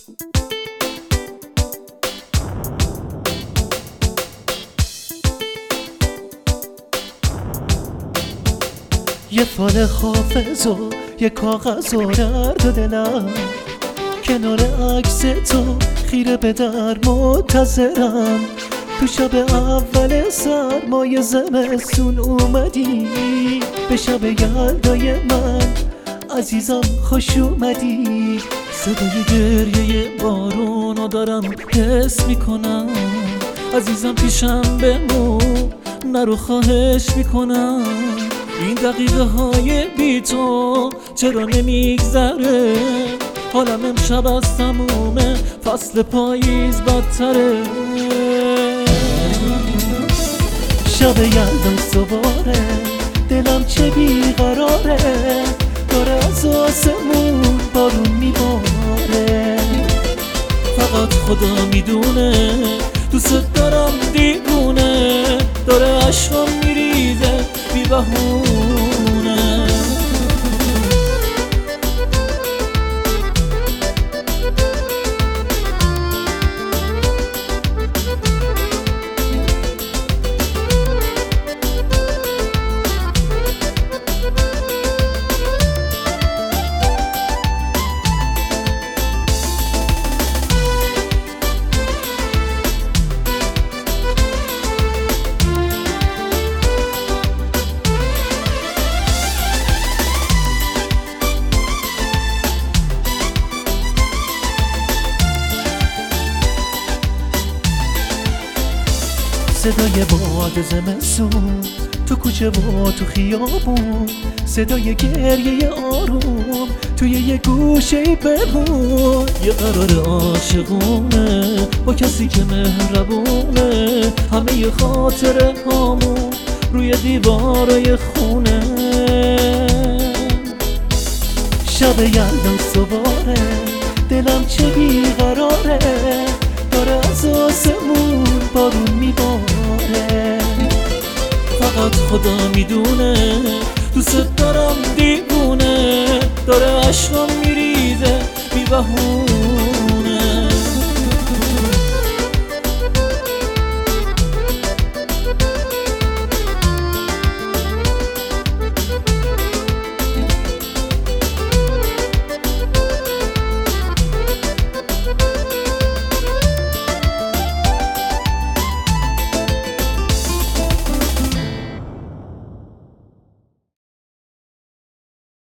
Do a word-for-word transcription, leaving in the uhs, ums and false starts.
یه فال حافظ و یه کاغذ و درد دلم، کنار عکس تو خیره به در منتظرم. تو شب اول سرمای زمستون اومدی، به شب یلدای من عزیزم خوش اومدی. صدای گریه بارونو دارم حس میکنم، عزیزم پیشم بمون نرو خواهش میکنم. این دقیقه های بی تو چرا نمیگذره، حالم امشب از تموم فصل پاییز بدتره. شب یلدا صباره دلم چه بیقراره، داره از آسمون بارون میباره. فقط خدا میدونه دوست دارم دیوونه، داره عشقم میریزه بی بهونه. صدای باد زمستون تو کوچه و تو خیابون، صدای گریه آروم توی یه گوشه بمون. یه قرار عاشقونه با کسی که مهربونه، همه خاطره هامون روی دیوارای خونه. شب یلدا صباره دلم چه بیقراره، داره از آسمون بارون میباره. فقط خدا میدونه دوست دارم دیوونه، داره عشقم میریزه بی بهونه.